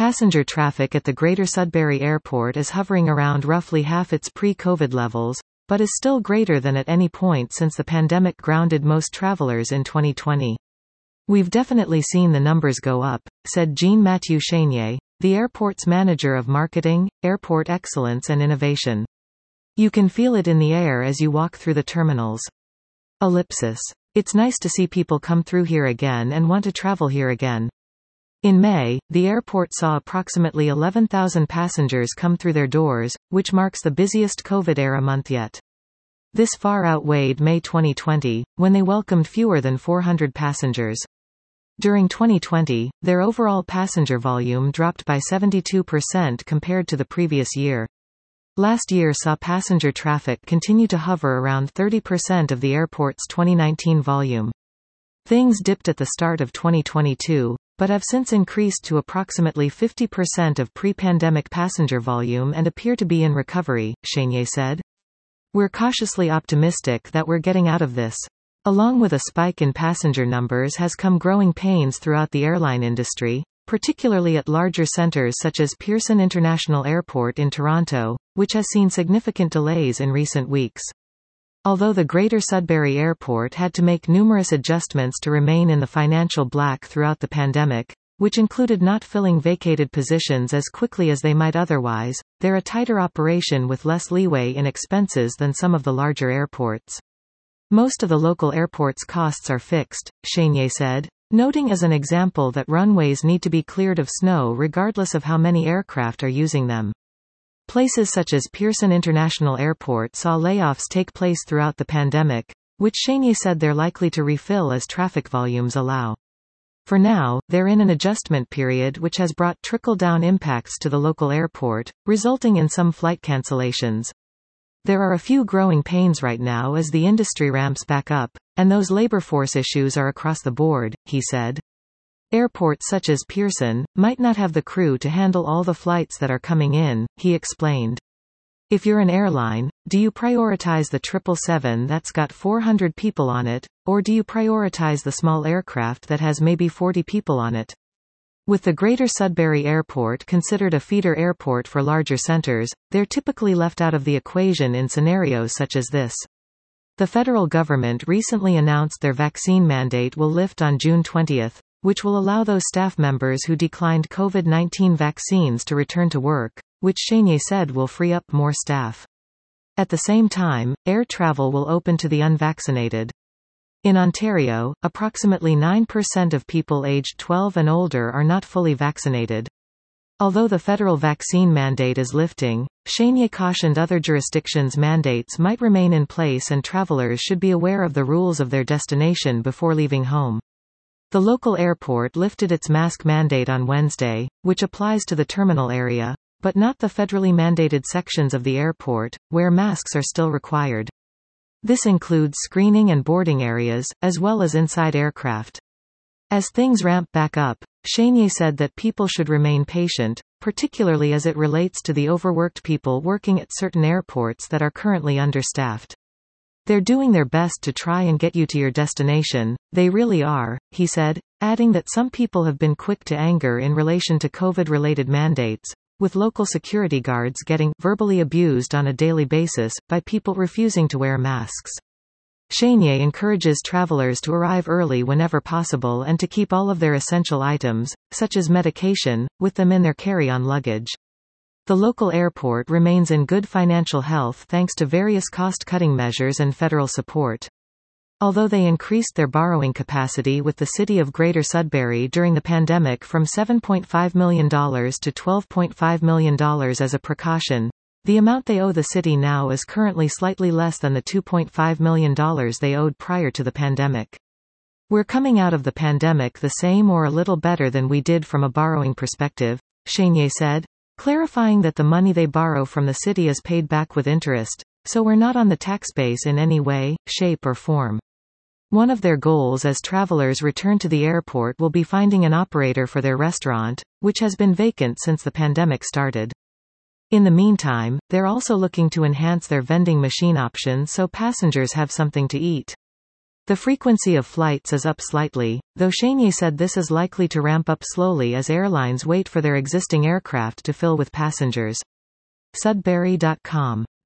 Passenger traffic at the Greater Sudbury Airport is hovering around roughly half its pre-COVID levels, but is still greater than at any point since the pandemic grounded most travelers in 2020. "We've definitely seen the numbers go up," said Jean-Mathieu Chenier, the airport's manager of marketing, airport excellence and innovation. "You can feel it in the air as you walk through the terminals." Ellipsis. "It's nice to see people come through here again and want to travel here again." In May, the airport saw approximately 11,000 passengers come through their doors, which marks the busiest COVID-era month yet. This far outweighed May 2020, when they welcomed fewer than 400 passengers. During 2020, their overall passenger volume dropped by 72% compared to the previous year. Last year saw passenger traffic continue to hover around 30% of the airport's 2019 volume. Things dipped at the start of 2022, but have since increased to approximately 50% of pre-pandemic passenger volume and appear to be in recovery, Chenier said. "We're cautiously optimistic that we're getting out of this." Along with a spike in passenger numbers has come growing pains throughout the airline industry, particularly at larger centers such as Pearson International Airport in Toronto, which has seen significant delays in recent weeks. Although the Greater Sudbury Airport had to make numerous adjustments to remain in the financial black throughout the pandemic, which included not filling vacated positions as quickly as they might otherwise, they're a tighter operation with less leeway in expenses than some of the larger airports. "Most of the local airport's costs are fixed," Chenier said, noting as an example that runways need to be cleared of snow regardless of how many aircraft are using them. Places such as Pearson International Airport saw layoffs take place throughout the pandemic, which Chenier said they're likely to refill as traffic volumes allow. For now, they're in an adjustment period which has brought trickle-down impacts to the local airport, resulting in some flight cancellations. "There are a few growing pains right now as the industry ramps back up, and those labor force issues are across the board," he said. Airports such as Pearson might not have the crew to handle all the flights that are coming in, he explained. "If you're an airline, do you prioritize the 777 that's got 400 people on it, or do you prioritize the small aircraft that has maybe 40 people on it?" With the Greater Sudbury Airport considered a feeder airport for larger centers, they're typically left out of the equation in scenarios such as this. The federal government recently announced their vaccine mandate will lift on June 20, which will allow those staff members who declined COVID-19 vaccines to return to work, which Chenier said will free up more staff. At the same time, air travel will open to the unvaccinated. In Ontario, approximately 9% of people aged 12 and older are not fully vaccinated. Although the federal vaccine mandate is lifting, Chenier cautioned other jurisdictions' mandates might remain in place and travelers should be aware of the rules of their destination before leaving home. The local airport lifted its mask mandate on Wednesday, which applies to the terminal area, but not the federally mandated sections of the airport, where masks are still required. This includes screening and boarding areas, as well as inside aircraft. As things ramp back up, Chenier said that people should remain patient, particularly as it relates to the overworked people working at certain airports that are currently understaffed. "They're doing their best to try and get you to your destination, they really are," he said, adding that some people have been quick to anger in relation to COVID-related mandates, with local security guards getting verbally abused on a daily basis by people refusing to wear masks. Chenier encourages travelers to arrive early whenever possible and to keep all of their essential items, such as medication, with them in their carry-on luggage. The local airport remains in good financial health thanks to various cost-cutting measures and federal support. Although they increased their borrowing capacity with the City of Greater Sudbury during the pandemic from $7.5 million to $12.5 million as a precaution, the amount they owe the city now is currently slightly less than the $2.5 million they owed prior to the pandemic. "We're coming out of the pandemic the same or a little better than we did from a borrowing perspective," Chenier said, clarifying that the money they borrow from the city is paid back with interest, so we're not on the tax base in any way, shape or form. One of their goals as travelers return to the airport will be finding an operator for their restaurant, which has been vacant since the pandemic started. In the meantime, they're also looking to enhance their vending machine options so passengers have something to eat. The frequency of flights is up slightly, though Cheney said this is likely to ramp up slowly as airlines wait for their existing aircraft to fill with passengers. Sudbury.com